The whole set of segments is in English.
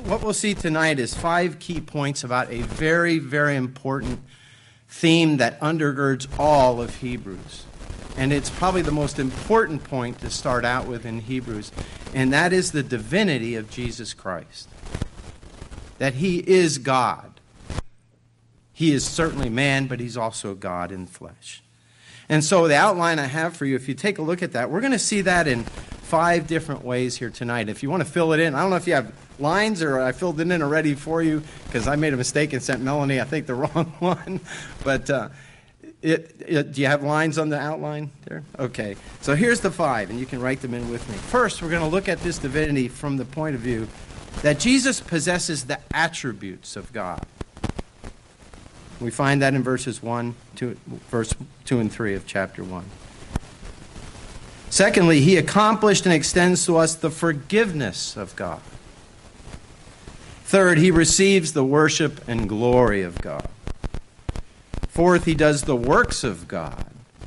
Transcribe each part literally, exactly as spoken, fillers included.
what we'll see tonight is five key points about a very, very important theme that undergirds all of Hebrews. And it's probably the most important point to start out with in Hebrews, and that is the divinity of Jesus Christ. That he is God. He is certainly man, but he's also God in flesh. And so the outline I have for you, if you take a look at that, we're going to see that in five different ways here tonight. If you want to fill it in, I don't know if you have lines or I filled it in already for you because I made a mistake and sent Melanie, I think, the wrong one. But uh, it, it, do you have lines on the outline there? Okay. So here's the five, and you can write them in with me. First, we're going to look at this divinity from the point of view that Jesus possesses the attributes of God. We find that in verses one, two, verse two and three of chapter one. Secondly, he accomplished and extends to us the forgiveness of God. Third, he receives the worship and glory of God. Fourth, he does the works of God.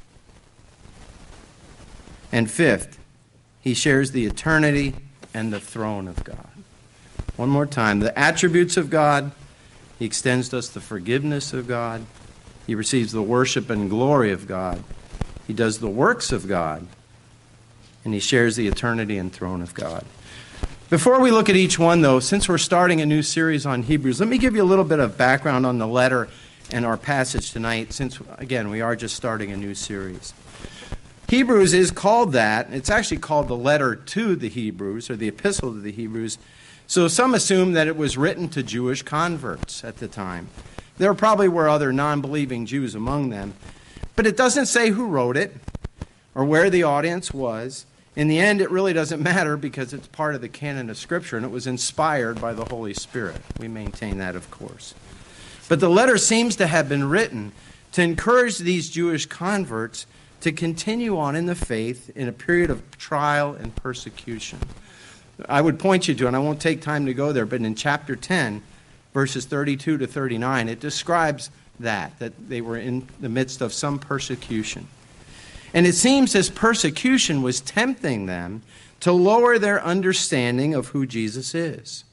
And fifth, he shares the eternity and the throne of God. One more time, the attributes of God. He extends to us the forgiveness of God. He receives the worship and glory of God. He does the works of God. And he shares the eternity and throne of God. Before we look at each one, though, since we're starting a new series on Hebrews, let me give you a little bit of background on the letter and our passage tonight, since, again, we are just starting a new series. Hebrews is called that. It's actually called the letter to the Hebrews, or the epistle to the Hebrews. So some assume that it was written to Jewish converts at the time. There probably were other non-believing Jews among them. But it doesn't say who wrote it or where the audience was. In the end, it really doesn't matter because it's part of the canon of Scripture, and it was inspired by the Holy Spirit. We maintain that, of course. But the letter seems to have been written to encourage these Jewish converts to continue on in the faith in a period of trial and persecution. I would point you to, and I won't take time to go there, but in chapter ten, verses thirty-two to thirty-nine, it describes that, that they were in the midst of some persecution. And it seems this persecution was tempting them to lower their understanding of who Jesus is.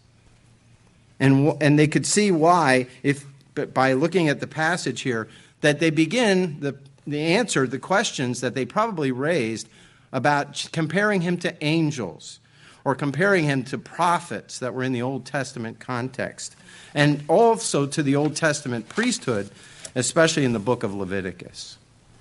And, and they could see why, if by looking at the passage here, that they begin the, the answer, the questions that they probably raised about comparing him to angels, or comparing him to prophets that were in the Old Testament context, and also to the Old Testament priesthood, especially in the book of Leviticus.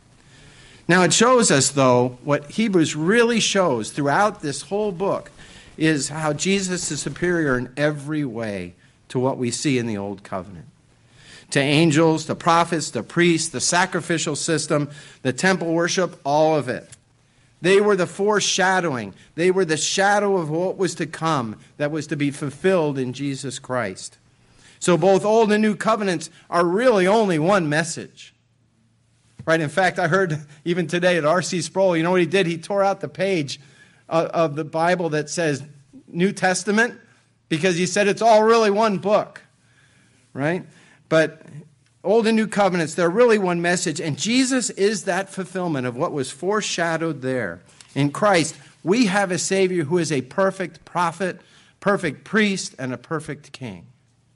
Now it shows us, though, what Hebrews really shows throughout this whole book is how Jesus is superior in every way to what we see in the Old Covenant. To angels, to prophets, to priests, the sacrificial system, the temple worship, all of it. They were the foreshadowing. They were the shadow of what was to come that was to be fulfilled in Jesus Christ. So both Old and New Covenants are really only one message. Right? In fact, I heard even today at R C Sproul, you know what he did? He tore out the page of, of the Bible that says New Testament because he said it's all really one book. Right? But Old and New Covenants, they're really one message, and Jesus is that fulfillment of what was foreshadowed there. In Christ, we have a Savior who is a perfect prophet, perfect priest, and a perfect king.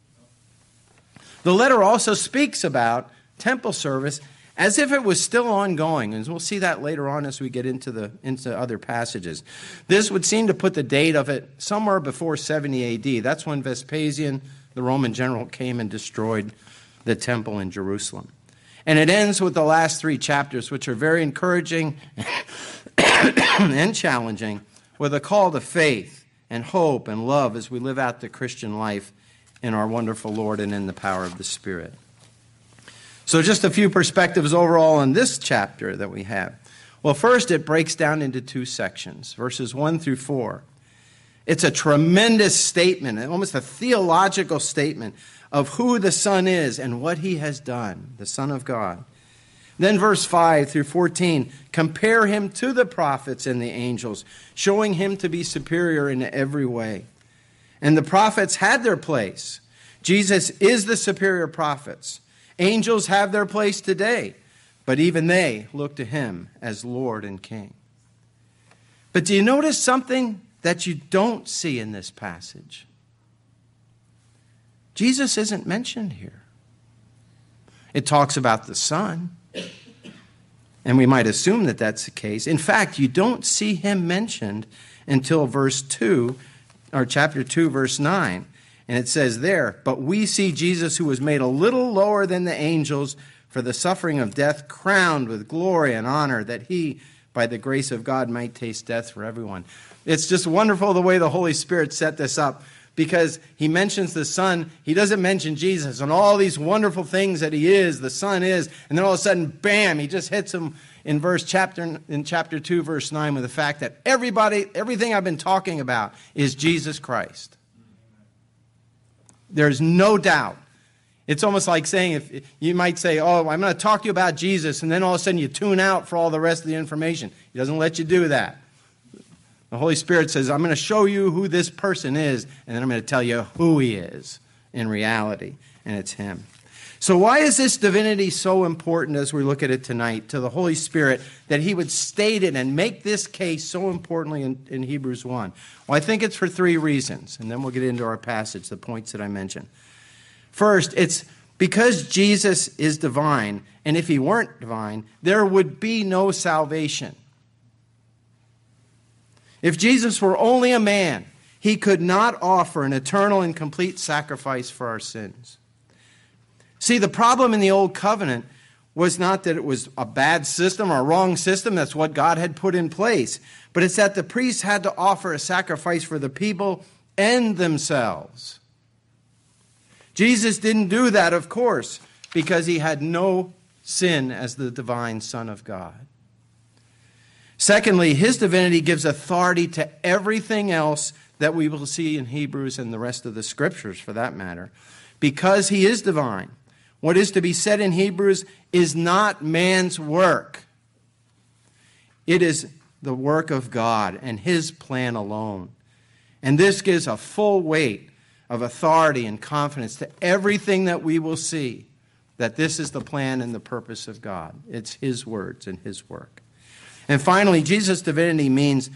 The letter also speaks about temple service as if it was still ongoing, and we'll see that later on as we get into the into other passages. This would seem to put the date of it somewhere before seventy A D. That's when Vespasian, the Roman general, came and destroyed the temple in Jerusalem. And it ends with the last three chapters, which are very encouraging and challenging, with a call to faith and hope and love as we live out the Christian life in our wonderful Lord and in the power of the Spirit. So just a few perspectives overall on this chapter that we have. Well, first, it breaks down into two sections, verses one through four. It's a tremendous statement, almost a theological statement of who the Son is and what he has done, the Son of God. Then verse five through fourteen, compare him to the prophets and the angels, showing him to be superior in every way. And the prophets had their place. Jesus is the superior prophets. Angels have their place today, but even they look to him as Lord and King. But do you notice something that you don't see in this passage? Jesus isn't mentioned here. It talks about the Son, and we might assume that that's the case. In fact, you don't see him mentioned until verse two, or chapter two, verse nine. And it says there, "But we see Jesus, who was made a little lower than the angels for the suffering of death, crowned with glory and honor, that he, by the grace of God, might taste death for everyone." It's just wonderful the way the Holy Spirit set this up, because he mentions the Son. He doesn't mention Jesus and all these wonderful things that he is, the Son is, and then all of a sudden, bam, he just hits him in verse chapter in chapter two, verse nine, with the fact that everybody, everything I've been talking about is Jesus Christ. There's no doubt. It's almost like saying, if you might say, "Oh, I'm going to talk to you about Jesus," and then all of a sudden you tune out for all the rest of the information. He doesn't let you do that. The Holy Spirit says, "I'm going to show you who this person is, and then I'm going to tell you who he is in reality," and it's him. So why is this divinity so important as we look at it tonight to the Holy Spirit, that he would state it and make this case so importantly in, in Hebrews one? Well, I think it's for three reasons, and then we'll get into our passage, the points that I mentioned. First, it's because Jesus is divine, and if he weren't divine, there would be no salvation. If Jesus were only a man, he could not offer an eternal and complete sacrifice for our sins. See, the problem in the Old Covenant was not that it was a bad system or a wrong system. That's what God had put in place. But it's that the priests had to offer a sacrifice for the people and themselves. Jesus didn't do that, of course, because he had no sin as the divine Son of God. Secondly, his divinity gives authority to everything else that we will see in Hebrews and the rest of the Scriptures, for that matter. Because he is divine, what is to be said in Hebrews is not man's work. It is the work of God and his plan alone. And this gives a full weight of authority and confidence to everything that we will see, that this is the plan and the purpose of God. It's his words and his work. And finally, Jesus' divinity means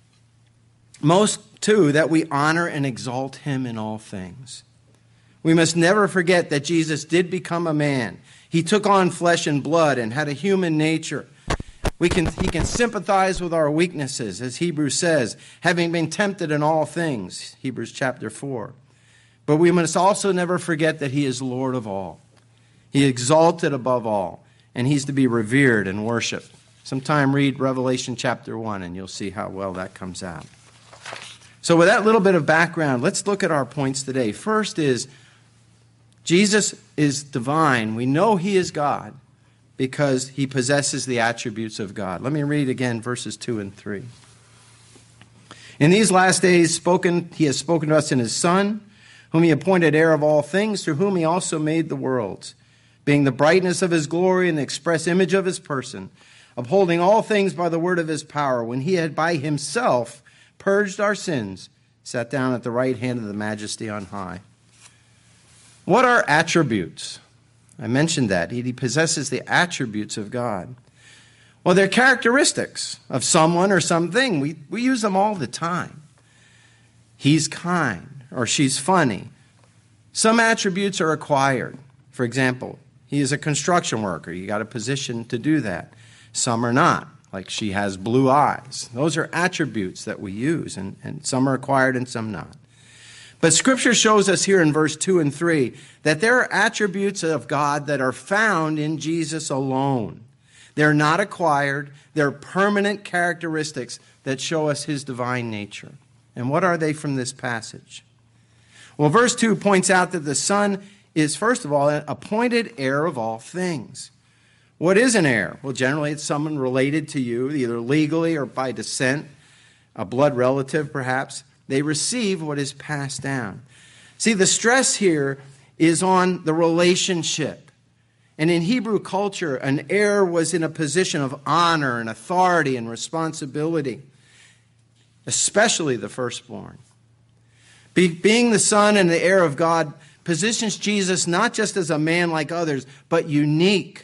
most, too, that we honor and exalt him in all things. We must never forget that Jesus did become a man. He took on flesh and blood and had a human nature. We can, he can sympathize with our weaknesses, as Hebrews says, having been tempted in all things, Hebrews chapter four. But we must also never forget that he is Lord of all. He is exalted above all, and he's to be revered and worshiped. Sometime read Revelation chapter one, and you'll see how well that comes out. So with that little bit of background, let's look at our points today. First is, Jesus is divine. We know he is God because he possesses the attributes of God. Let me read again verses two and three. In these last days, spoken, he has spoken to us in his Son, whom he appointed heir of all things, through whom he also made the worlds, being the brightness of his glory and the express image of his person, upholding all things by the word of his power, when he had by himself purged our sins, sat down at the right hand of the Majesty on high. What are attributes? I mentioned that. He possesses the attributes of God. Well, they're characteristics of someone or something. We, we use them all the time. He's kind, or she's funny. Some attributes are acquired. For example, he is a construction worker. You got a position to do that. Some are not, like she has blue eyes. Those are attributes that we use, and, and some are acquired and some not. But Scripture shows us here in verse two and three that there are attributes of God that are found in Jesus alone. They're not acquired. They're permanent characteristics that show us his divine nature. And what are they from this passage? Well, verse two points out that the Son is, first of all, an appointed heir of all things. What is an heir? Well, generally it's someone related to you, either legally or by descent, a blood relative perhaps. They receive what is passed down. See, the stress here is on the relationship. And in Hebrew culture, an heir was in a position of honor and authority and responsibility, especially the firstborn. Be, being the son and the heir of God positions Jesus not just as a man like others, but unique.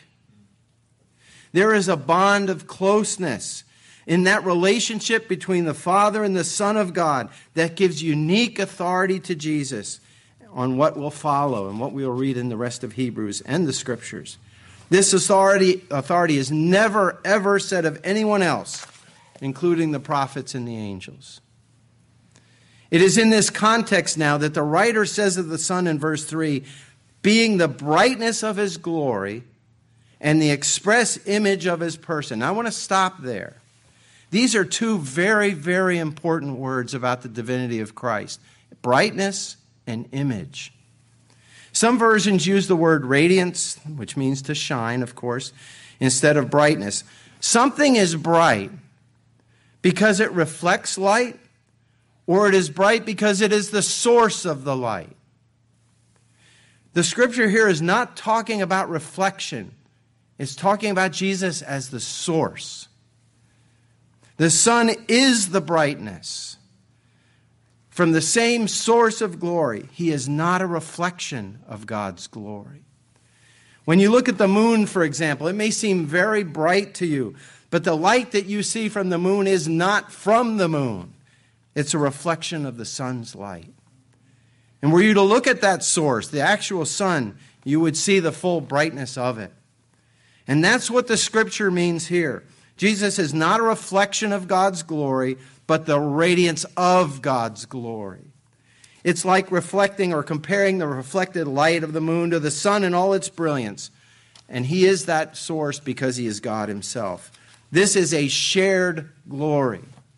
There is a bond of closeness in that relationship between the Father and the Son of God that gives unique authority to Jesus on what will follow and what we will read in the rest of Hebrews and the Scriptures. This authority, authority is never, ever said of anyone else, including the prophets and the angels. It is in this context now that the writer says of the Son in verse three, being the brightness of his glory and the express image of his person. Now, I want to stop there. These are two very, very important words about the divinity of Christ. Brightness and image. Some versions use the word radiance, which means to shine, of course, instead of brightness. Something is bright because it reflects light, or it is bright because it is the source of the light. The Scripture here is not talking about reflection. It's talking about Jesus as the source. The sun is the brightness. From the same source of glory, he is not a reflection of God's glory. When you look at the moon, for example, it may seem very bright to you, but the light that you see from the moon is not from the moon. It's a reflection of the sun's light. And were you to look at that source, the actual sun, you would see the full brightness of it. And that's what the Scripture means here. Jesus is not a reflection of God's glory, but the radiance of God's glory. It's like reflecting or comparing the reflected light of the moon to the sun in all its brilliance. And he is that source because he is God himself. This is a shared glory.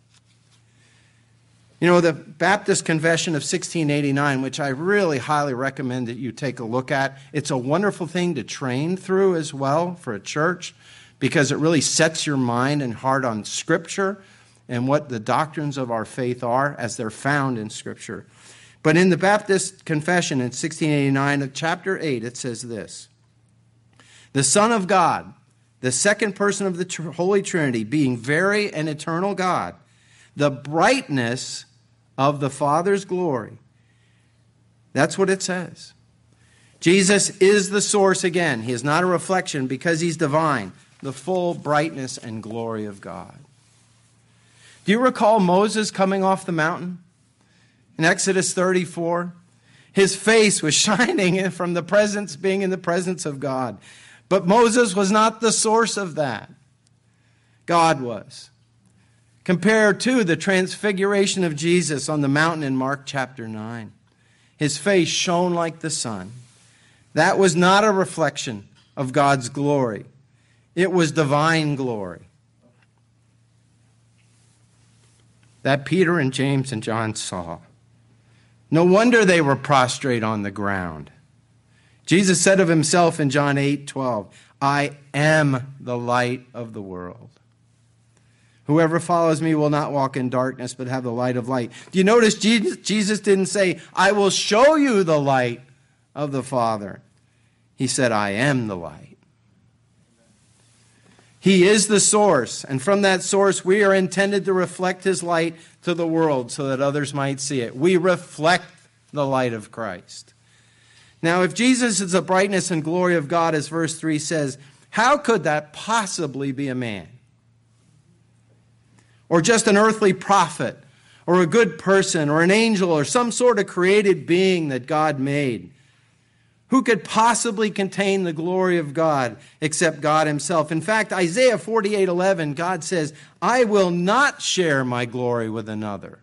You know, the Baptist Confession of sixteen eighty-nine, which I really highly recommend that you take a look at, it's a wonderful thing to train through as well for a church, because it really sets your mind and heart on Scripture and what the doctrines of our faith are as they're found in Scripture. But in the Baptist Confession in sixteen eighty-nine, of chapter eight, it says this: the Son of God, the second person of the Holy Trinity, being very and eternal God, the brightness of the Father's glory. That's what it says. Jesus is the source again. He is not a reflection because he's divine, the full brightness and glory of God. Do you recall Moses coming off the mountain in Exodus thirty-four? His face was shining from the presence, being in the presence of God. But Moses was not the source of that. God was. Compared to the transfiguration of Jesus on the mountain in Mark chapter nine. His face shone like the sun. That was not a reflection of God's glory. It was divine glory. That Peter and James and John saw. No wonder they were prostrate on the ground. Jesus said of himself in John eight twelve, I am the light of the world. Whoever follows me will not walk in darkness, but have the light of light. Do you notice Jesus, Jesus didn't say, I will show you the light of the Father. He said, I am the light. He is the source, and from that source we are intended to reflect his light to the world so that others might see it. We reflect the light of Christ. Now, if Jesus is the brightness and glory of God, as verse three says, how could that possibly be a man? Or just an earthly prophet, or a good person, or an angel, or some sort of created being that God made? Who could possibly contain the glory of God except God himself? In fact, Isaiah forty-eight eleven, God says, I will not share my glory with another.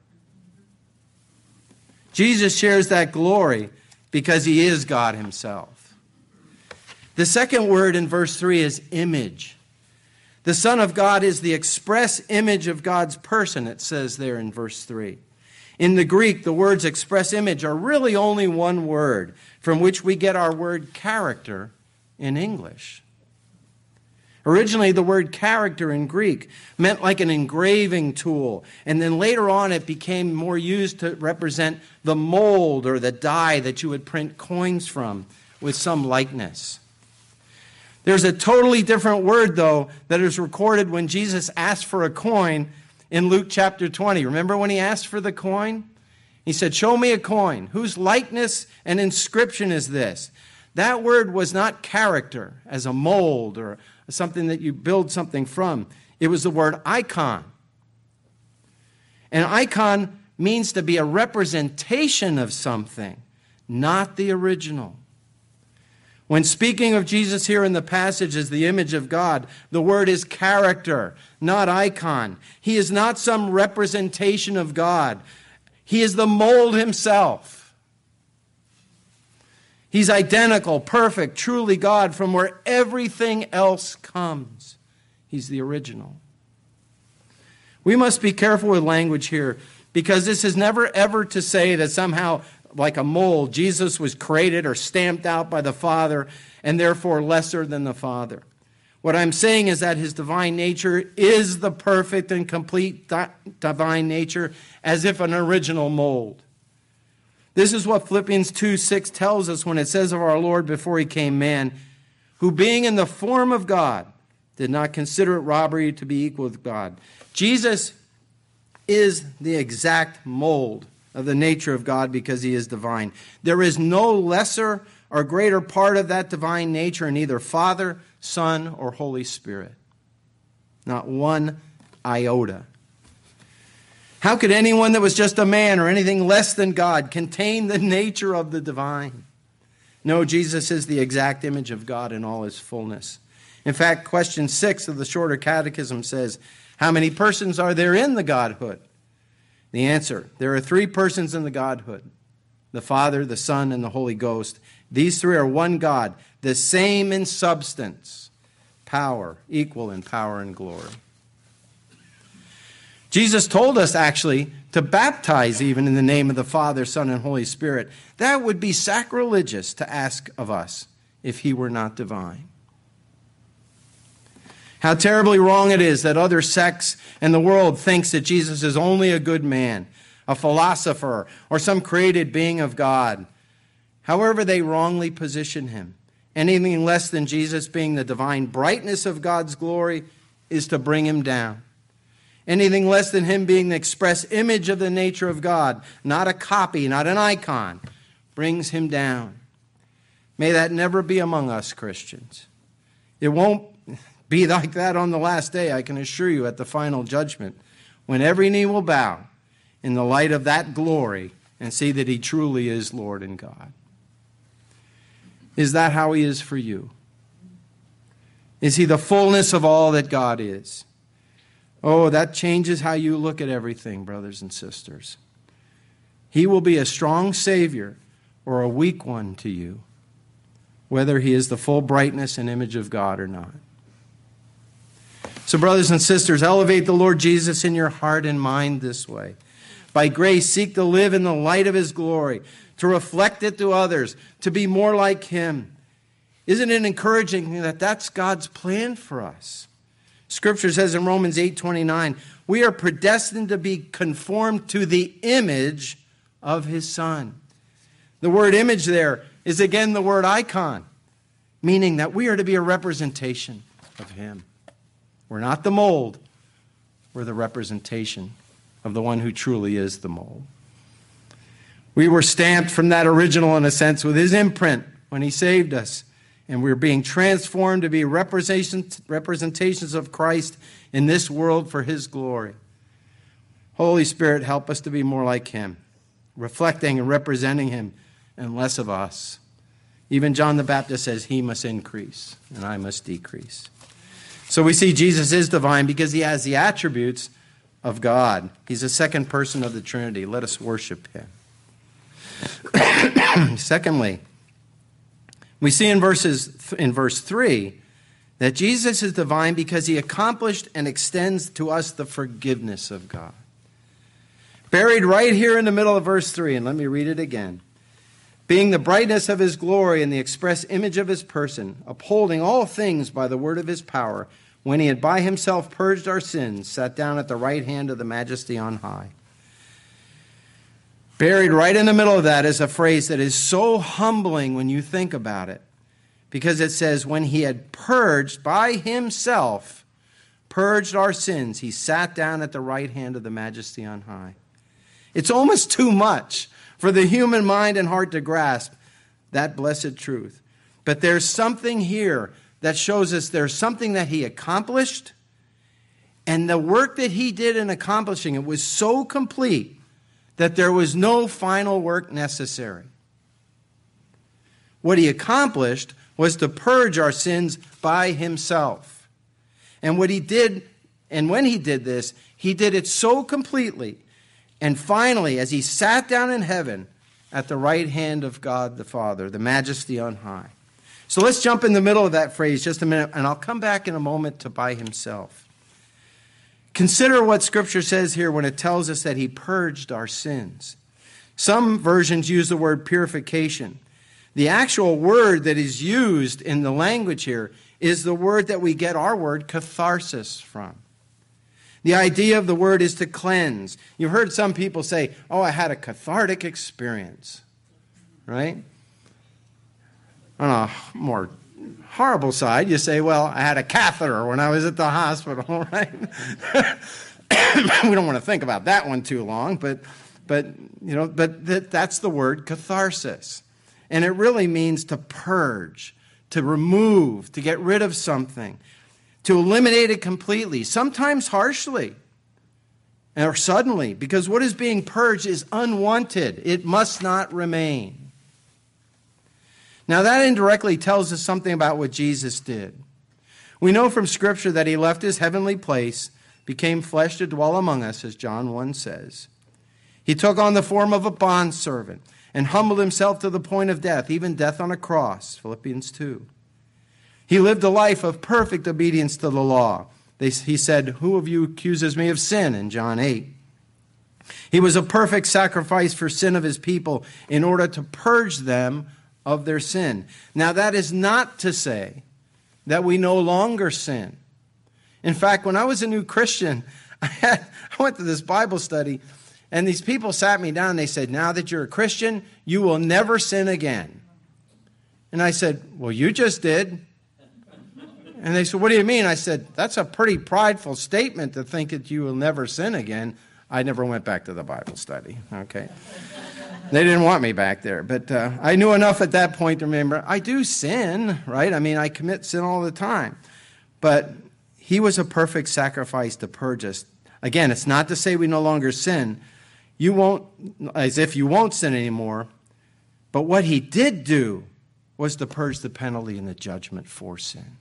Jesus shares that glory because he is God himself. The second word in verse three is image. The Son of God is the express image of God's person, it says there in verse three. In the Greek, the words express image are really only one word, from which we get our word character in English. Originally, the word character in Greek meant like an engraving tool, and then later on it became more used to represent the mold or the die that you would print coins from with some likeness. There's a totally different word, though, that is recorded when Jesus asked for a coin in Luke chapter twenty. Remember when he asked for the coin? He said, show me a coin. Whose likeness and inscription is this? That word was not character as a mold or something that you build something from. It was the word icon. An icon means to be a representation of something, not the original. When speaking of Jesus here in the passage as the image of God, the word is character, not icon. He is not some representation of God. He is the mold himself. He's identical, perfect, truly God from where everything else comes. He's the original. We must be careful with language here, because this is never ever to say that somehow, like a mold, Jesus was created or stamped out by the Father and therefore lesser than the Father. What I'm saying is that his divine nature is the perfect and complete di- divine nature, as if an original mold. This is what Philippians two six tells us when it says of our Lord before he came man, who being in the form of God, did not consider it robbery to be equal with God. Jesus is the exact mold of the nature of God because he is divine. There is no lesser or greater part of that divine nature in either Father, Son, or Holy Spirit. Not one iota. How could anyone that was just a man or anything less than God contain the nature of the divine? No, Jesus is the exact image of God in all his fullness. In fact, question six of the Shorter Catechism says, how many persons are there in the Godhood? The answer, there are three persons in the Godhood, the Father, the Son, and the Holy Ghost. These three are one God, the same in substance, power, equal in power and glory. Jesus told us, actually, to baptize even in the name of the Father, Son, and Holy Spirit. That would be sacrilegious to ask of us if he were not divine. How terribly wrong it is that other sects and the world thinks that Jesus is only a good man, a philosopher, or some created being of God. However they wrongly position him, anything less than Jesus being the divine brightness of God's glory is to bring him down. Anything less than him being the express image of the nature of God, not a copy, not an icon, brings him down. May that never be among us Christians. It won't be like that on the last day, I can assure you, at the final judgment, when every knee will bow in the light of that glory and see that he truly is Lord and God. Is that how he is for you? Is he the fullness of all that God is? Oh, that changes how you look at everything, brothers and sisters. He will be a strong Savior or a weak one to you, whether he is the full brightness and image of God or not. So, brothers and sisters, elevate the Lord Jesus in your heart and mind this way. By grace, seek to live in the light of his glory, to reflect it to others, to be more like him. Isn't it encouraging that that's God's plan for us? Scripture says in Romans eight twenty-nine, we are predestined to be conformed to the image of his Son. The word image there is again the word icon, meaning that we are to be a representation of him. We're not the mold. We're the representation of the one who truly is the mold. We were stamped from that original, in a sense, with his imprint when he saved us. And we're being transformed to be representations of Christ in this world for his glory. Holy Spirit, help us to be more like him, reflecting and representing him and less of us. Even John the Baptist says he must increase and I must decrease. So we see Jesus is divine because he has the attributes of God. He's the second person of the Trinity. Let us worship him. Secondly, we see in verses in verse three that Jesus is divine because he accomplished and extends to us the forgiveness of God. Buried right here in the middle of verse three, and let me read it again. Being the brightness of his glory and the express image of his person, upholding all things by the word of his power, when he had by himself purged our sins, sat down at the right hand of the Majesty on high. Buried right in the middle of that is a phrase that is so humbling when you think about it, because it says, when he had purged by himself, purged our sins, he sat down at the right hand of the Majesty on high. It's almost too much for the human mind and heart to grasp that blessed truth. But there's something here that shows us there's something that he accomplished, and the work that he did in accomplishing it was so complete that there was no final work necessary. What he accomplished was to purge our sins by himself. And what he did, and when he did this, he did it so completely. And finally, as he sat down in heaven at the right hand of God the Father, the majesty on high. So let's jump in the middle of that phrase just a minute, and I'll come back in a moment to by himself. Consider what Scripture says here when it tells us that he purged our sins. Some versions use the word purification. The actual word that is used in the language here is the word that we get our word catharsis from. The idea of the word is to cleanse. You've heard some people say, oh, I had a cathartic experience, right? On a more horrible side, you say, well, I had a catheter when I was at the hospital, right? We don't want to think about that one too long, but, but you know, but that, that's the word catharsis. And it really means to purge, to remove, to get rid of something, to eliminate it completely, sometimes harshly or suddenly, because what is being purged is unwanted. It must not remain. Now that indirectly tells us something about what Jesus did. We know from Scripture that he left his heavenly place, became flesh to dwell among us, as John one says. He took on the form of a bondservant and humbled himself to the point of death, even death on a cross, Philippians two. He lived a life of perfect obedience to the law. They, he said, who of you accuses me of sin, in John eight. He was a perfect sacrifice for sin of his people in order to purge them of their sin. Now that is not to say that we no longer sin. In fact, when I was a new Christian, I, had, I went to this Bible study, and these people sat me down and they said, now that you're a Christian, you will never sin again. And I said, well, you just did. And they said, what do you mean? I said, that's a pretty prideful statement to think that you will never sin again. I never went back to the Bible study, okay? They didn't want me back there. But uh, I knew enough at that point to remember, I do sin, right? I mean, I commit sin all the time. But he was a perfect sacrifice to purge us. Again, it's not to say we no longer sin. You won't, as if you won't sin anymore. But what he did do was to purge the penalty and the judgment for sin.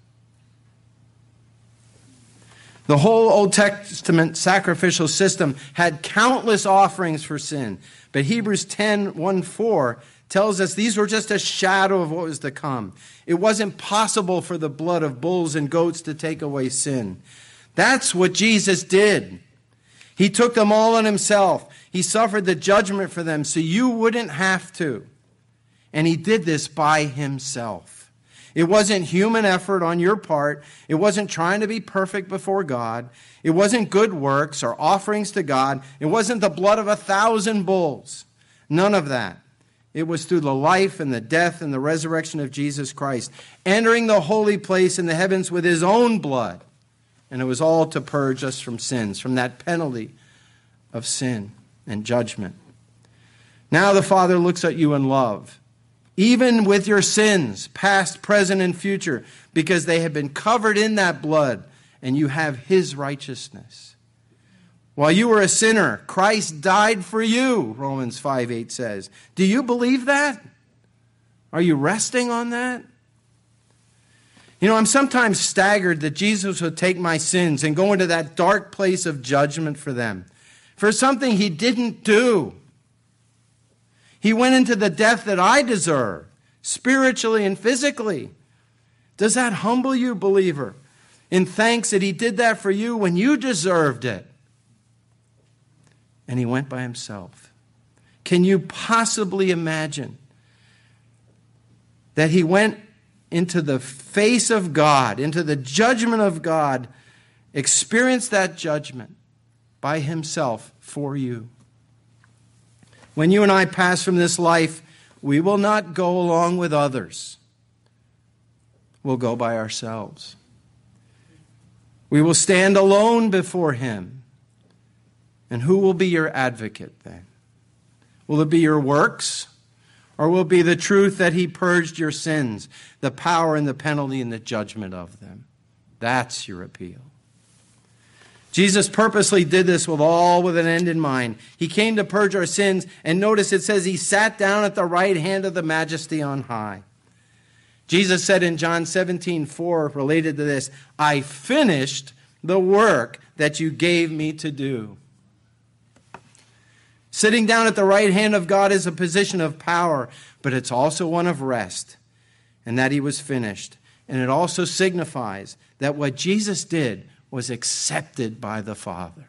The whole Old Testament sacrificial system had countless offerings for sin. But Hebrews ten, one, four tells us these were just a shadow of what was to come. It wasn't possible for the blood of bulls and goats to take away sin. That's what Jesus did. He took them all on himself. He suffered the judgment for them so you wouldn't have to. And he did this by himself. It wasn't human effort on your part. It wasn't trying to be perfect before God. It wasn't good works or offerings to God. It wasn't the blood of a thousand bulls. None of that. It was through the life and the death and the resurrection of Jesus Christ, entering the holy place in the heavens with his own blood. And it was all to purge us from sins, from that penalty of sin and judgment. Now the Father looks at you in love, even with your sins, past, present, and future, because they have been covered in that blood, and you have his righteousness. While you were a sinner, Christ died for you, Romans five eight says. Do you believe that? Are you resting on that? You know, I'm sometimes staggered that Jesus would take my sins and go into that dark place of judgment for them, for something he didn't do. He went into the death that I deserve, spiritually and physically. Does that humble you, believer, in thanks that he did that for you when you deserved it? And he went by himself. Can you possibly imagine that he went into the face of God, into the judgment of God, experienced that judgment by himself for you? When you and I pass from this life, we will not go along with others. We'll go by ourselves. We will stand alone before him. And who will be your advocate then? Will it be your works? Or will it be the truth that he purged your sins, the power and the penalty and the judgment of them? That's your appeal. Jesus purposely did this with all with an end in mind. He came to purge our sins, and notice it says he sat down at the right hand of the majesty on high. Jesus said in John seventeen four, related to this, I finished the work that you gave me to do. Sitting down at the right hand of God is a position of power, but it's also one of rest, and that he was finished. And it also signifies that what Jesus did was accepted by the Father.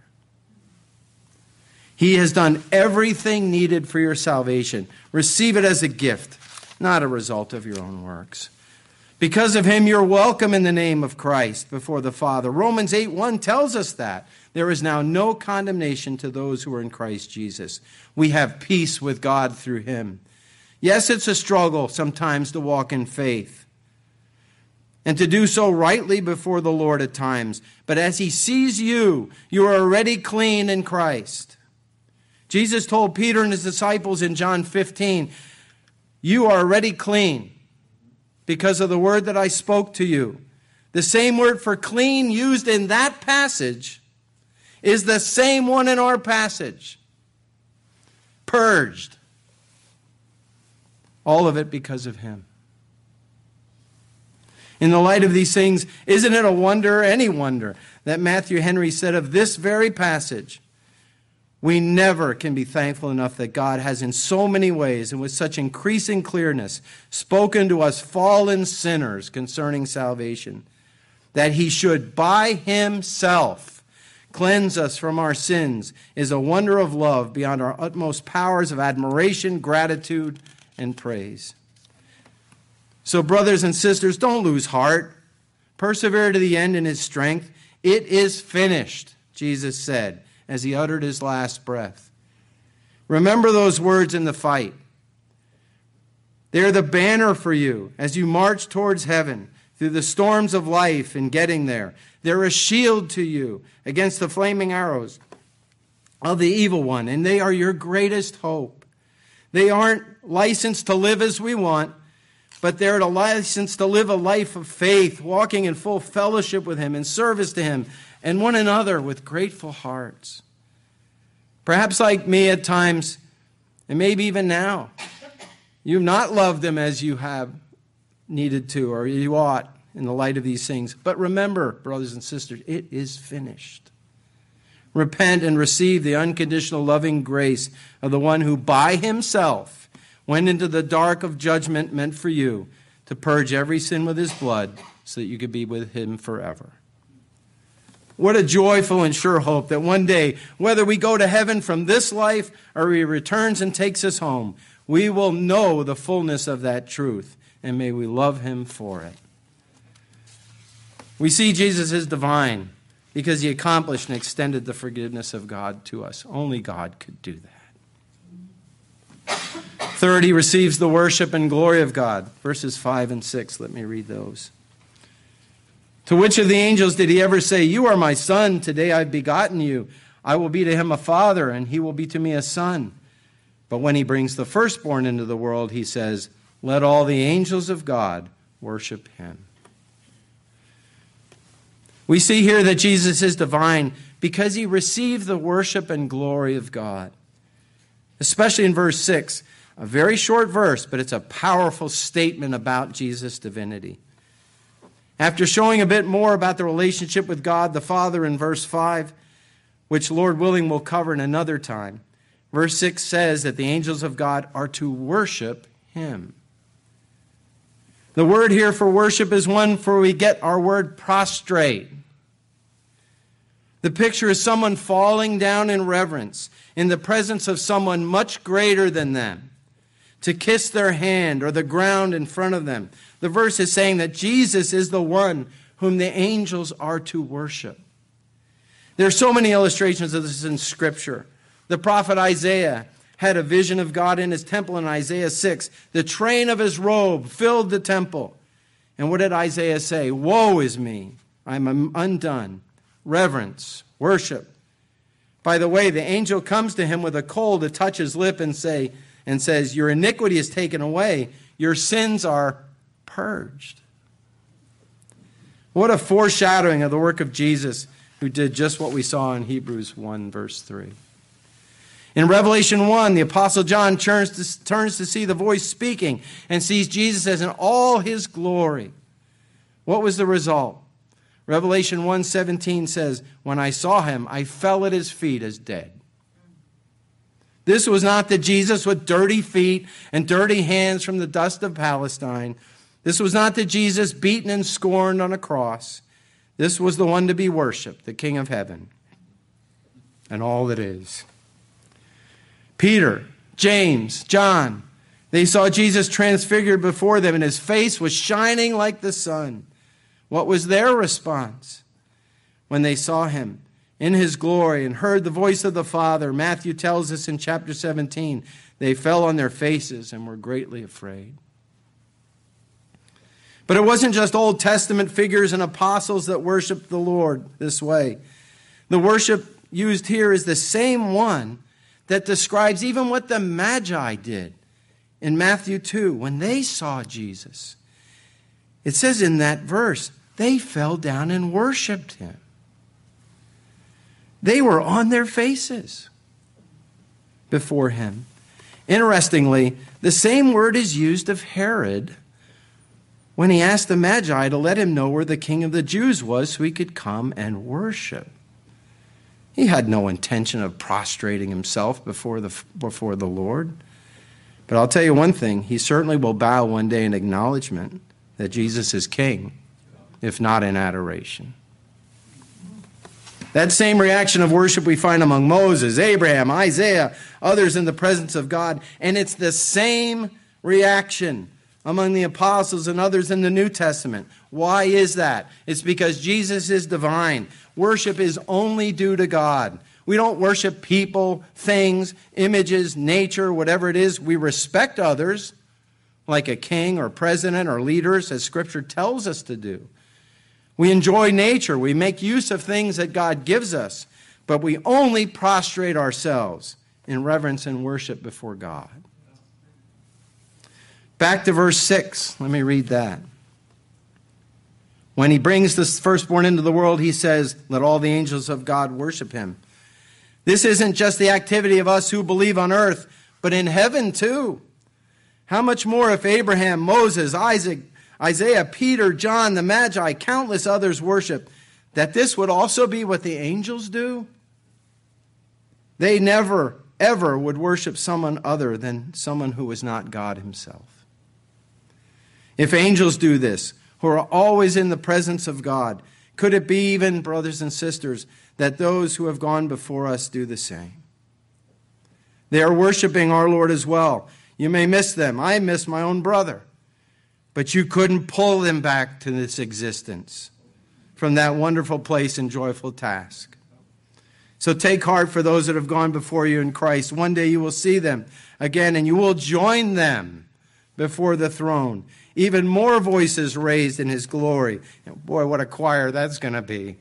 He has done everything needed for your salvation. Receive it as a gift, not a result of your own works. Because of him, you're welcome in the name of Christ before the Father. Romans eight one tells us that. There is now no condemnation to those who are in Christ Jesus. We have peace with God through him. Yes, it's a struggle sometimes to walk in faith and to do so rightly before the Lord at times. But as he sees you, you are already clean in Christ. Jesus told Peter and his disciples in John fifteen, you are already clean because of the word that I spoke to you. The same word for clean used in that passage is the same one in our passage. Purged. All of it because of him. In the light of these things, isn't it a wonder, any wonder, that Matthew Henry said of this very passage, we never can be thankful enough that God has in so many ways and with such increasing clearness spoken to us fallen sinners concerning salvation, that he should by himself cleanse us from our sins is a wonder of love beyond our utmost powers of admiration, gratitude, and praise. So brothers and sisters, don't lose heart. Persevere to the end in his strength. It is finished, Jesus said, as he uttered his last breath. Remember those words in the fight. They're the banner for you as you march towards heaven through the storms of life and getting there. They're a shield to you against the flaming arrows of the evil one, and they are your greatest hope. They aren't licensed to live as we want, but they're a license to live a life of faith, walking in full fellowship with him, in service to him, and one another with grateful hearts. Perhaps like me at times, and maybe even now, you've not loved him as you have needed to, or you ought in the light of these things. But remember, brothers and sisters, it is finished. Repent and receive the unconditional loving grace of the one who by himself went into the dark of judgment meant for you to purge every sin with his blood so that you could be with him forever. What a joyful and sure hope that one day, whether we go to heaven from this life or he returns and takes us home, we will know the fullness of that truth, and may we love him for it. We see Jesus is divine because he accomplished and extended the forgiveness of God to us. Only God could do that. Third, he receives the worship and glory of God. Verses five and six, let me read those. To which of the angels did he ever say, you are my son, today I've begotten you. I will be to him a father, and he will be to me a son. But when he brings the firstborn into the world, he says, let all the angels of God worship him. We see here that Jesus is divine because he received the worship and glory of God. Especially in verse six, a very short verse, but it's a powerful statement about Jesus' divinity. After showing a bit more about the relationship with God the Father in verse five, which Lord willing we'll cover in another time, verse six says that the angels of God are to worship him. The word here for worship is one where we get our word prostrate. The picture is someone falling down in reverence in the presence of someone much greater than them, to kiss their hand or the ground in front of them. The verse is saying that Jesus is the one whom the angels are to worship. There are so many illustrations of this in Scripture. The prophet Isaiah had a vision of God in his temple in Isaiah six. The train of his robe filled the temple. And what did Isaiah say? Woe is me, I'm undone. Reverence, worship. By the way, the angel comes to him with a coal to touch his lip and say, and says, your iniquity is taken away, your sins are purged. What a foreshadowing of the work of Jesus, who did just what we saw in Hebrews one, verse three. In Revelation one, the Apostle John turns to, turns to see the voice speaking and sees Jesus as in all his glory. What was the result? Revelation one seventeen says, when I saw him, I fell at his feet as dead. This was not the Jesus with dirty feet and dirty hands from the dust of Palestine. This was not the Jesus beaten and scorned on a cross. This was the one to be worshipped, the King of heaven, and all that is. Peter, James, John, they saw Jesus transfigured before them, and his face was shining like the sun. What was their response when they saw him in his glory and heard the voice of the Father? Matthew tells us in chapter seventeen, they fell on their faces and were greatly afraid. But it wasn't just Old Testament figures and apostles that worshiped the Lord this way. The worship used here is the same one that describes even what the Magi did in Matthew two when they saw Jesus. It says in that verse, they fell down and worshiped him. They were on their faces before him. Interestingly, the same word is used of Herod when he asked the Magi to let him know where the king of the Jews was so he could come and worship. He had no intention of prostrating himself before the, before the Lord. But I'll tell you one thing, he certainly will bow one day in acknowledgement that Jesus is king, if not in adoration. That same reaction of worship we find among Moses, Abraham, Isaiah, others in the presence of God. And it's the same reaction among the apostles and others in the New Testament. Why is that? It's because Jesus is divine. Worship is only due to God. We don't worship people, things, images, nature, whatever it is. We respect others, like a king or president or leaders, as Scripture tells us to do. We enjoy nature. We make use of things that God gives us, but we only prostrate ourselves in reverence and worship before God. Back to verse six. Let me read that. When he brings this firstborn into the world, he says, let all the angels of God worship him. This isn't just the activity of us who believe on earth, but in heaven too. How much more if Abraham, Moses, Isaac, Isaiah, Peter, John, the Magi, countless others worship, that this would also be what the angels do? They never, ever would worship someone other than someone who was not God himself. If angels do this, who are always in the presence of God, could it be even, brothers and sisters, that those who have gone before us do the same? They are worshiping our Lord as well. You may miss them. I miss my own brother. But you couldn't pull them back to this existence from that wonderful place and joyful task. So take heart for those that have gone before you in Christ. One day you will see them again, and you will join them before the throne. Even more voices raised in his glory. Boy, what a choir that's going to be.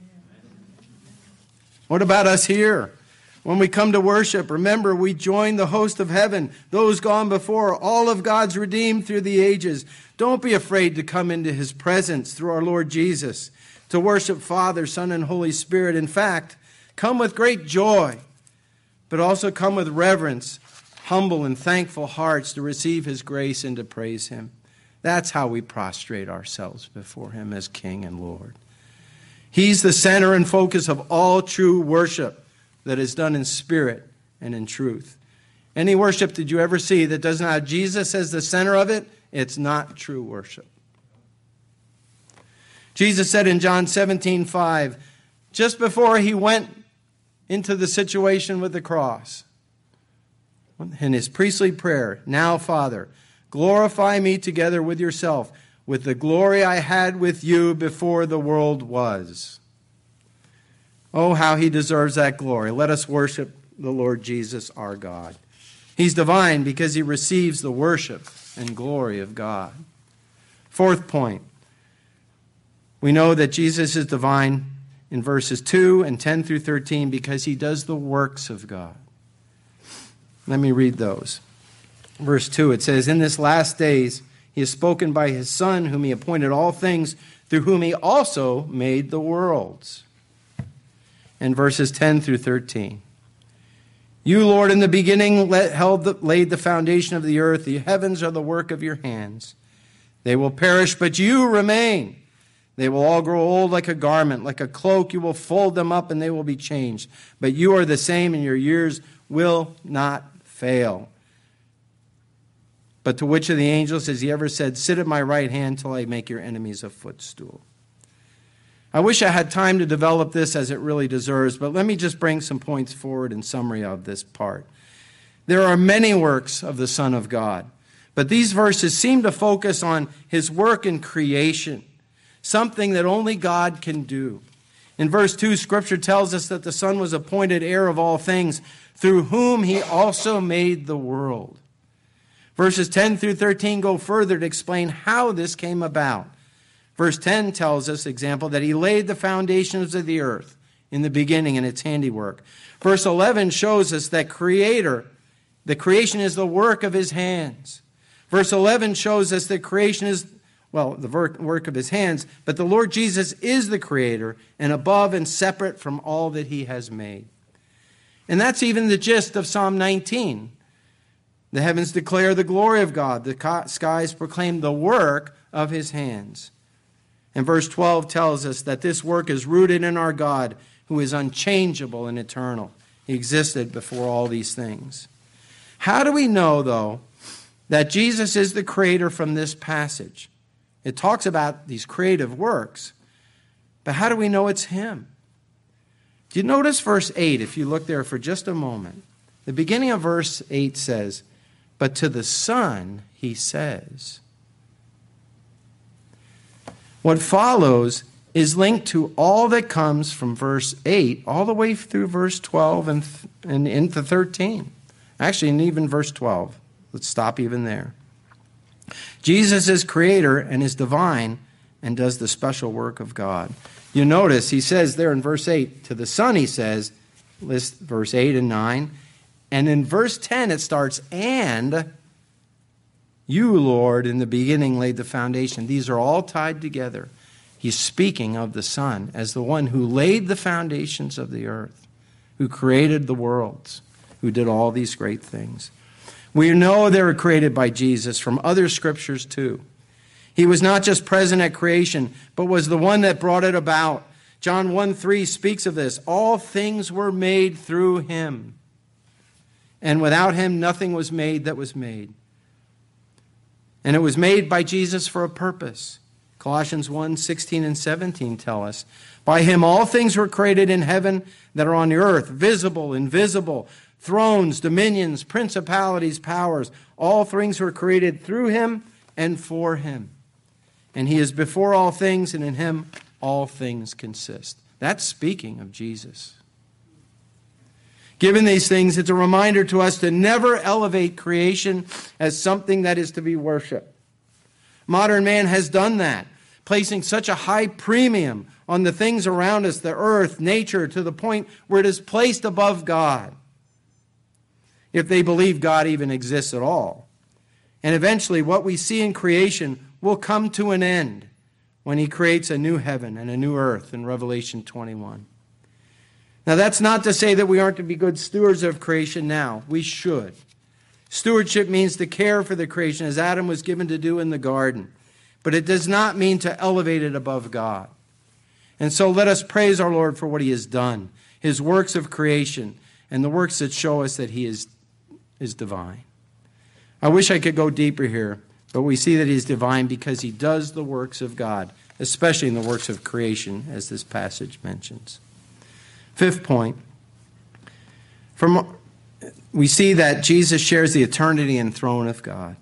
What about us here? When we come to worship, remember we join the host of heaven, those gone before, all of God's redeemed through the ages. Don't be afraid to come into his presence through our Lord Jesus, to worship Father, Son, and Holy Spirit. In fact, come with great joy, but also come with reverence, humble and thankful hearts to receive his grace and to praise him. That's how we prostrate ourselves before him as King and Lord. He's the center and focus of all true worship that is done in spirit and in truth. Any worship did you ever see that does not have Jesus as the center of it? It's not true worship. Jesus said in John seventeen five, just before he went into the situation with the cross, in his priestly prayer, now, Father, glorify me together with yourself, with the glory I had with you before the world was. Oh, how he deserves that glory. Let us worship the Lord Jesus, our God. He's divine because he receives the worship and glory of God. Fourth point, we know that Jesus is divine in verses two and ten through thirteen because he does the works of God. Let me read those. Verse two, it says, in this last days he has spoken by his Son, whom he appointed all things, through whom he also made the worlds. And verses ten through thirteen. You, Lord, in the beginning let, held the, laid the foundation of the earth. The heavens are the work of your hands. They will perish, but you remain. They will all grow old like a garment. Like a cloak, you will fold them up, and they will be changed. But you are the same, and your years will not fail. But to which of the angels has he ever said, sit at my right hand till I make your enemies a footstool? I wish I had time to develop this as it really deserves, but let me just bring some points forward in summary of this part. There are many works of the Son of God, but these verses seem to focus on his work in creation, something that only God can do. In verse two, Scripture tells us that the Son was appointed heir of all things, through whom he also made the world. Verses ten through thirteen go further to explain how this came about. Verse ten tells us, example, that he laid the foundations of the earth in the beginning in its handiwork. Verse eleven shows us that creator, the creation is the work of his hands. Verse eleven shows us that creation is, well, the work of his hands, but the Lord Jesus is the creator and above and separate from all that he has made. And that's even the gist of Psalm nineteen. The heavens declare the glory of God. The skies proclaim the work of his hands. And verse twelve tells us that this work is rooted in our God, who is unchangeable and eternal. He existed before all these things. How do we know, though, that Jesus is the creator from this passage? It talks about these creative works, but how do we know it's him? Do you notice verse eight, if you look there for just a moment? The beginning of verse eight says, but to the Son, he says. What follows is linked to all that comes from verse eight all the way through verse twelve and, and into thirteen. Actually, and even verse twelve. Let's stop even there. Jesus is creator and is divine and does the special work of God. You notice he says there in verse eight, to the Son he says, list verse eight and nine. And in verse ten it starts, and you, Lord, in the beginning laid the foundation. These are all tied together. He's speaking of the Son as the one who laid the foundations of the earth, who created the worlds, who did all these great things. We know they were created by Jesus from other scriptures too. He was not just present at creation, but was the one that brought it about. John one three speaks of this. All things were made through him. And without him, nothing was made that was made. And it was made by Jesus for a purpose. Colossians one sixteen and seventeen tell us, by him all things were created in heaven that are on the earth, visible, invisible, thrones, dominions, principalities, powers. All things were created through him and for him. And he is before all things, and in him all things consist. That's speaking of Jesus. Given these things, it's a reminder to us to never elevate creation as something that is to be worshipped. Modern man has done that, placing such a high premium on the things around us, the earth, nature, to the point where it is placed above God, if they believe God even exists at all. And eventually, what we see in creation will come to an end when he creates a new heaven and a new earth in Revelation twenty-one. Now, that's not to say that we aren't to be good stewards of creation now. We should. Stewardship means to care for the creation as Adam was given to do in the garden. But it does not mean to elevate it above God. And so let us praise our Lord for what he has done, his works of creation, and the works that show us that he is, is divine. I wish I could go deeper here, but we see that he is divine because he does the works of God, especially in the works of creation, as this passage mentions. Fifth point, from, we see that Jesus shares the eternity and throne of God.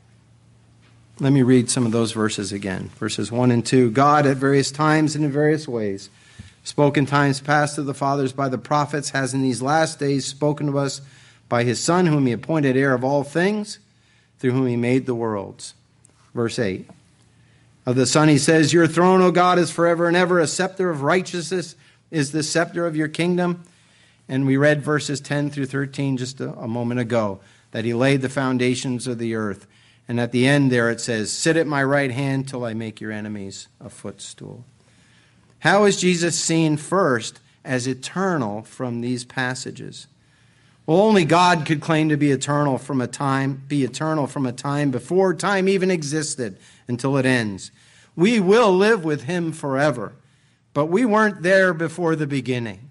Let me read some of those verses again. Verses one and two. God at various times and in various ways spoke in times past to the fathers by the prophets, has in these last days spoken to us by his Son, whom he appointed heir of all things, through whom he made the worlds. Verse eight. Of the Son he says, your throne, O God, is forever and ever. A scepter of righteousness is the scepter of your kingdom. And we read verses ten through thirteen just a, a moment ago, that he laid the foundations of the earth. And at the end there it says, sit at my right hand till I make your enemies a footstool. How is Jesus seen first as eternal from these passages? Well, only God could claim to be eternal from a time, be eternal from a time before time even existed until it ends. We will live with him forever, but we weren't there before the beginning.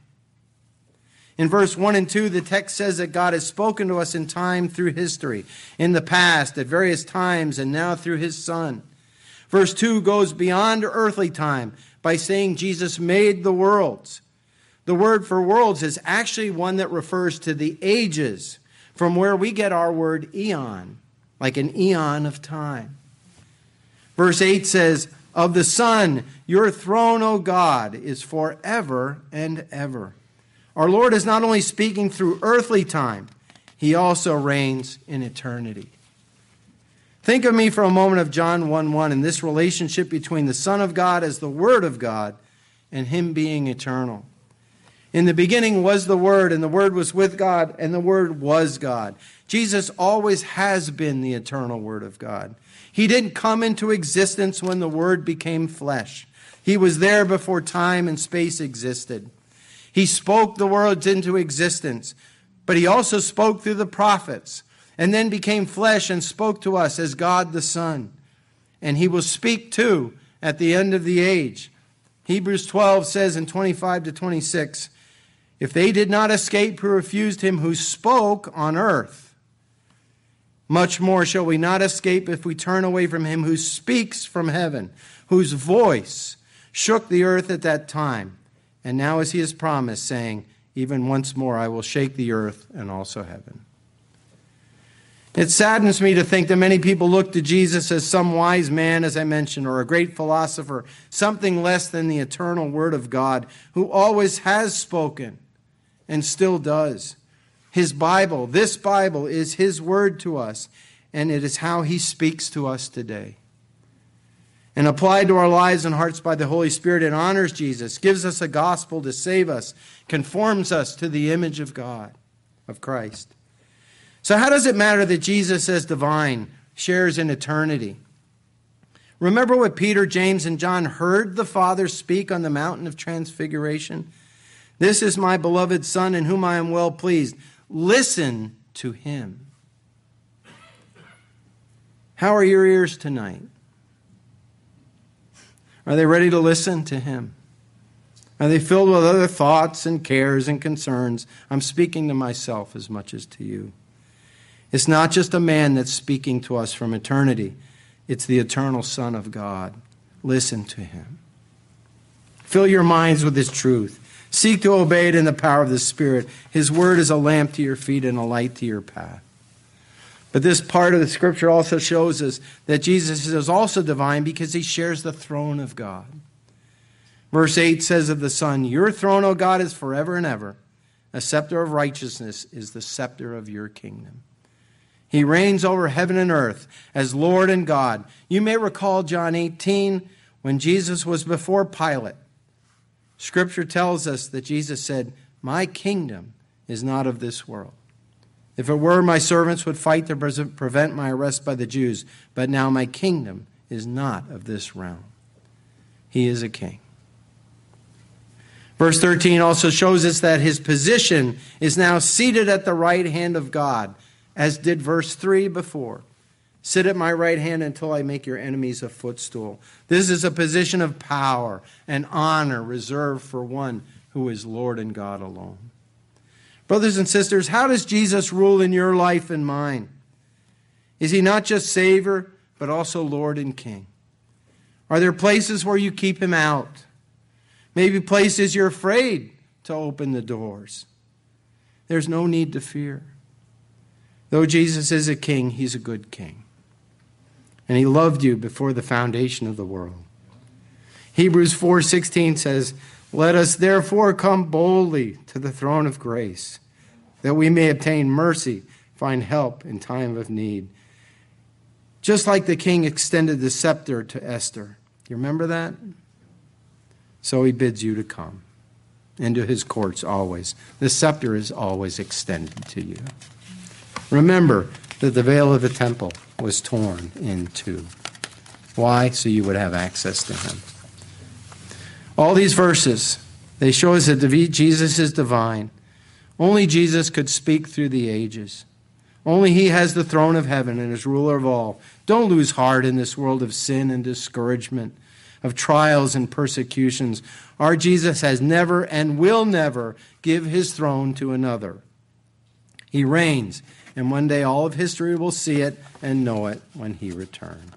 In verse one and two, the text says that God has spoken to us in time through history, in the past, at various times, and now through his Son. Verse two goes beyond earthly time by saying Jesus made the worlds. The word for worlds is actually one that refers to the ages, from where we get our word eon, like an eon of time. Verse eight says, of the Son, your throne, O God, is forever and ever. Our Lord is not only speaking through earthly time, he also reigns in eternity. Think of me for a moment of John one one and this relationship between the Son of God as the Word of God and him being eternal. In the beginning was the Word, and the Word was with God, and the Word was God. Jesus always has been the eternal Word of God. He didn't come into existence when the Word became flesh. He was there before time and space existed. He spoke the worlds into existence, but he also spoke through the prophets, and then became flesh and spoke to us as God the Son. And he will speak too at the end of the age. Hebrews twelve says in twenty-five to twenty-six, if they did not escape who refused him who spoke on earth, much more shall we not escape if we turn away from him who speaks from heaven, whose voice shook the earth at that time. And now as he has promised, saying, even once more I will shake the earth and also heaven. It saddens me to think that many people look to Jesus as some wise man, as I mentioned, or a great philosopher, something less than the eternal Word of God, who always has spoken and still does. His Bible, this Bible, is his word to us, and it is how he speaks to us today. And applied to our lives and hearts by the Holy Spirit, it honors Jesus, gives us a gospel to save us, conforms us to the image of God, of Christ. So how does it matter that Jesus, as divine, shares in eternity? Remember what Peter, James, and John heard the Father speak on the mountain of transfiguration? This is my beloved Son, in whom I am well pleased. Listen to him. How are your ears tonight? Are they ready to listen to him? Are they filled with other thoughts and cares and concerns? I'm speaking to myself as much as to you. It's not just a man that's speaking to us from eternity. It's the eternal Son of God. Listen to him. Fill your minds with his truth. Seek to obey it in the power of the Spirit. His word is a lamp to your feet and a light to your path. But this part of the scripture also shows us that Jesus is also divine because he shares the throne of God. Verse eight says of the Son, your throne, O God, is forever and ever. A scepter of righteousness is the scepter of your kingdom. He reigns over heaven and earth as Lord and God. You may recall John eighteen when Jesus was before Pilate. Scripture tells us that Jesus said, my kingdom is not of this world. If it were, my servants would fight to prevent my arrest by the Jews, but now my kingdom is not of this realm. He is a king. Verse thirteen also shows us that his position is now seated at the right hand of God, as did verse three before. Sit at my right hand until I make your enemies a footstool. This is a position of power and honor reserved for one who is Lord and God alone. Brothers and sisters, how does Jesus rule in your life and mine? Is he not just Savior, but also Lord and King? Are there places where you keep him out? Maybe places you're afraid to open the doors. There's no need to fear. Though Jesus is a king, he's a good king. And he loved you before the foundation of the world. Hebrews four sixteen says, let us therefore come boldly to the throne of grace, that we may obtain mercy, find help in time of need. Just like the king extended the scepter to Esther. You remember that? So he bids you to come into his courts always. The scepter is always extended to you. Remember that the veil of the temple was torn in two. Why? So you would have access to him. All these verses, they show us that Jesus is divine. Only Jesus could speak through the ages. Only he has the throne of heaven and is ruler of all. Don't lose heart in this world of sin and discouragement, of trials and persecutions. Our Jesus has never and will never give his throne to another. He reigns, and one day all of history will see it and know it when he returns.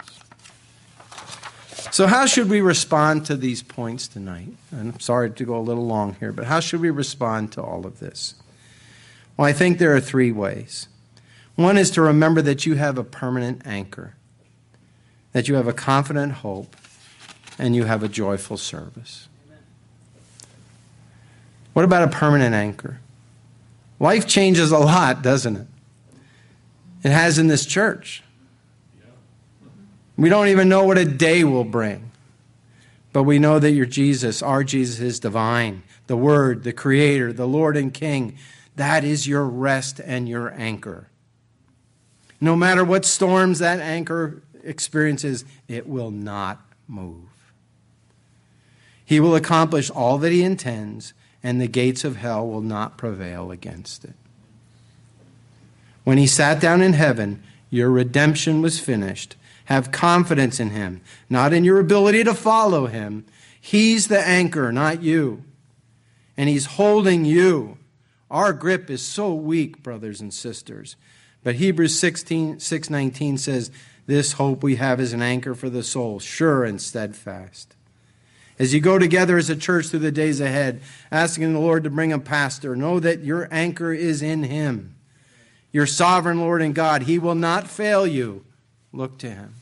So how should we respond to these points tonight? And I'm sorry to go a little long here, but how should we respond to all of this? Well, I think there are three ways. One is to remember that you have a permanent anchor, that you have a confident hope, and you have a joyful service. What about a permanent anchor? Life changes a lot, doesn't it? It has in this church. We don't even know what a day will bring. But we know that your Jesus, our Jesus, is divine. The Word, the Creator, the Lord and King. That is your rest and your anchor. No matter what storms that anchor experiences, it will not move. He will accomplish all that he intends, and the gates of hell will not prevail against it. When he sat down in heaven, your redemption was finished. Have confidence in him, not in your ability to follow him. He's the anchor, not you. And he's holding you. Our grip is so weak, brothers and sisters. But Hebrews sixteen, six nineteen says, this hope we have is an anchor for the soul, sure and steadfast. As you go together as a church through the days ahead, asking the Lord to bring a pastor, know that your anchor is in him. Your sovereign Lord and God, he will not fail you. Look to him.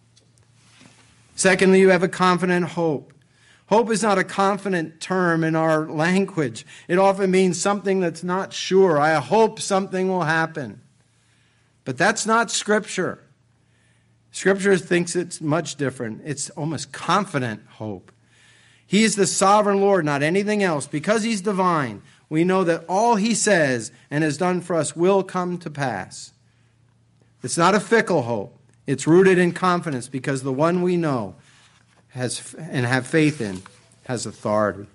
Secondly, you have a confident hope. Hope is not a confident term in our language. It often means something that's not sure. I hope something will happen. But that's not Scripture. Scripture thinks it's much different. It's almost confident hope. He is the sovereign Lord, not anything else. Because he's divine, we know that all he says and has done for us will come to pass. It's not a fickle hope. It's rooted in confidence because the one we know has and have faith in has authority.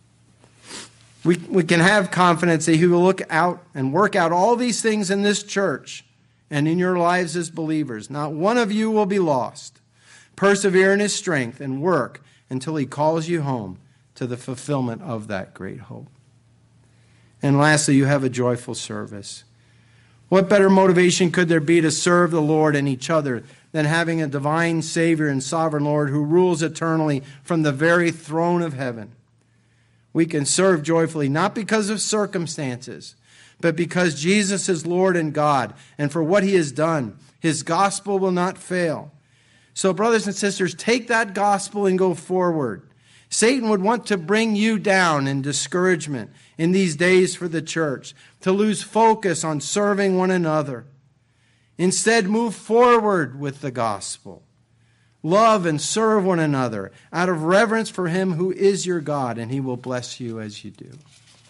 We, we can have confidence that he will look out and work out all these things in this church and in your lives as believers. Not one of you will be lost. Persevere in his strength and work until he calls you home to the fulfillment of that great hope. And lastly, you have a joyful service. What better motivation could there be to serve the Lord and each other than having a divine Savior and sovereign Lord who rules eternally from the very throne of heaven? We can serve joyfully, not because of circumstances, but because Jesus is Lord and God, and for what he has done. His gospel will not fail. So, brothers and sisters, take that gospel and go forward. Satan would want to bring you down in discouragement in these days for the church, to lose focus on serving one another. Instead, move forward with the gospel. Love and serve one another out of reverence for him who is your God, and he will bless you as you do.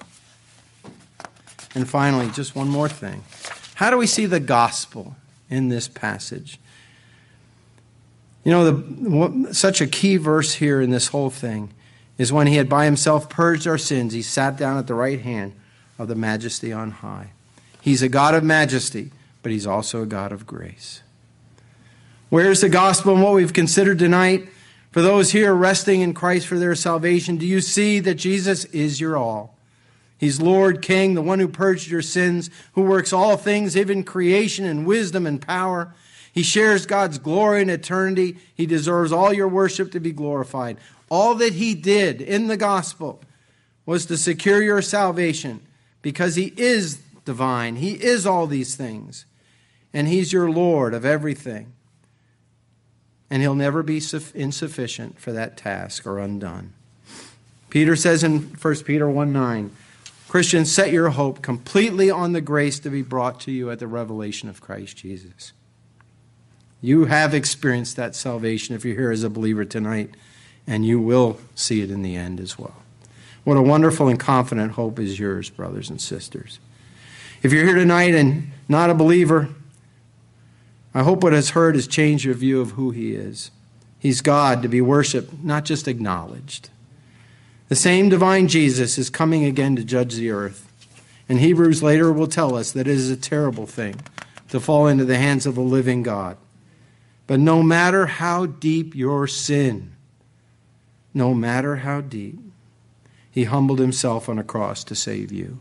And finally, just one more thing. How do we see the gospel in this passage? You know, the, such a key verse here in this whole thing is when he had by himself purged our sins, he sat down at the right hand of the majesty on high. He's a God of majesty, but he's also a God of grace. Where's the gospel and what we've considered tonight? For those here resting in Christ for their salvation, do you see that Jesus is your all? He's Lord, King, the one who purged your sins, who works all things, even creation and wisdom and power. He shares God's glory and eternity. He deserves all your worship to be glorified. All that he did in the gospel was to secure your salvation because he is divine. He is all these things. And he's your Lord of everything. And he'll never be insufficient for that task or undone. Peter says in First Peter one nine, Christians, set your hope completely on the grace to be brought to you at the revelation of Christ Jesus. You have experienced that salvation if you're here as a believer tonight, and you will see it in the end as well. What a wonderful and confident hope is yours, brothers and sisters. If you're here tonight and not a believer, I hope what has heard has changed your view of who he is. He's God to be worshiped, not just acknowledged. The same divine Jesus is coming again to judge the earth. And Hebrews later will tell us that it is a terrible thing to fall into the hands of a living God. But no matter how deep your sin, no matter how deep, he humbled himself on a cross to save you.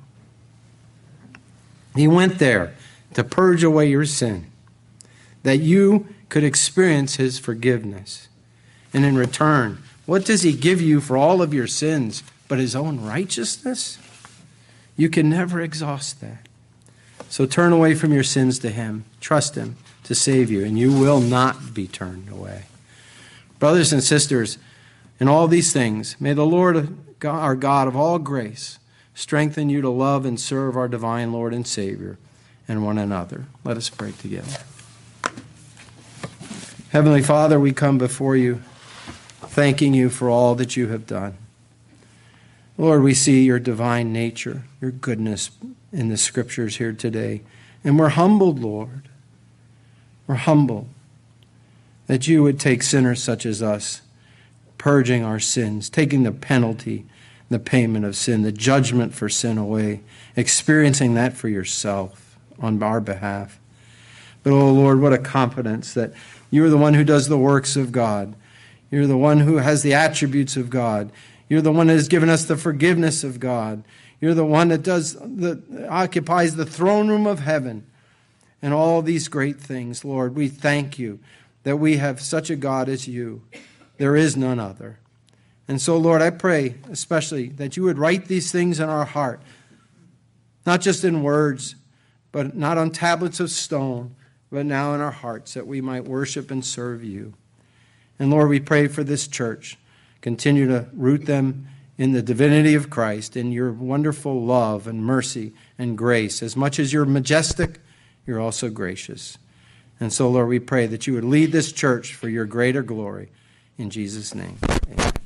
He went there to purge away your sin, that you could experience his forgiveness. And in return, what does he give you for all of your sins but his own righteousness? You can never exhaust that. So turn away from your sins to him. Trust him to save you, and you will not be turned away. Brothers and sisters, in all these things, may the Lord, our God of all grace, strengthen you to love and serve our divine Lord and Savior and one another. Let us pray together. Heavenly Father, we come before you, thanking you for all that you have done. Lord, we see your divine nature, your goodness in the scriptures here today. And we're humbled, Lord. We're humbled that you would take sinners such as us, purging our sins, taking the penalty, the payment of sin, the judgment for sin away, experiencing that for yourself on our behalf. But, oh Lord, what a confidence that you're the one who does the works of God. You're the one who has the attributes of God. You're the one that has given us the forgiveness of God. You're the one that does the occupies the throne room of heaven and all these great things. Lord, we thank you that we have such a God as you. There is none other. And so, Lord, I pray especially that you would write these things in our heart, not just in words, but not on tablets of stone, but now in our hearts, that we might worship and serve you. And Lord, we pray for this church. Continue to root them in the divinity of Christ, in your wonderful love and mercy and grace. As much as you're majestic, you're also gracious. And so, Lord, we pray that you would lead this church for your greater glory. In Jesus' name, amen.